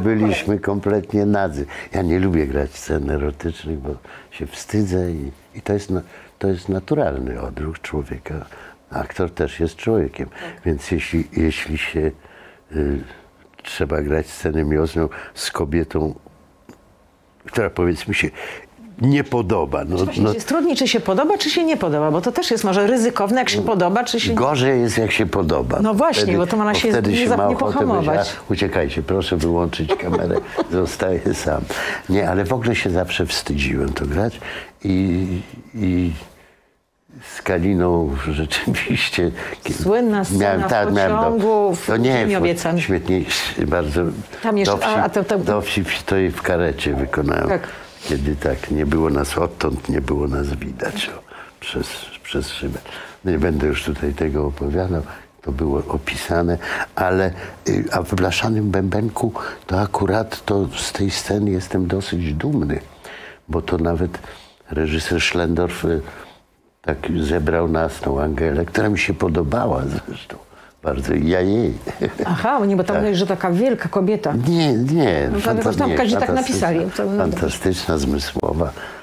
Byliśmy kompletnie nadzy. Ja nie lubię grać scen erotycznych, bo się wstydzę i to jest naturalny odruch człowieka. Aktor też jest człowiekiem, więc jeśli się trzeba grać scenę miłosną z kobietą, która powiedzmy się nie podoba. Jest trudniej, czy się podoba, czy się nie podoba, bo to też jest może ryzykowne, jak się podoba, czy się... Gorzej jest, jak się podoba. No właśnie, wtedy, bo to można się nie pohamować. Uciekajcie, proszę wyłączyć kamerę, zostaję sam. Nie, ale w ogóle się zawsze wstydziłem to grać i z Kaliną rzeczywiście... Słynna scena w pociągu, to nie, obiecany. Świetnie, bardzo... Tam jeszcze, dowcip to i w karecie wykonałem. Tak. Kiedy tak nie było nas odtąd, nie było nas widać przez szybę. Nie będę już tutaj tego opowiadał, to było opisane, ale a w Blaszanym Bębenku to akurat to z tej sceny jestem dosyć dumny, bo to nawet reżyser Schlendorf tak zebrał nas, tą Angelę, która mi się podobała zresztą. Bardzo i ja jej. Aha, nie, bo tam mówisz, że taka wielka kobieta. Nie. No, tam tak napisali. Fantastyczna, zmysłowa.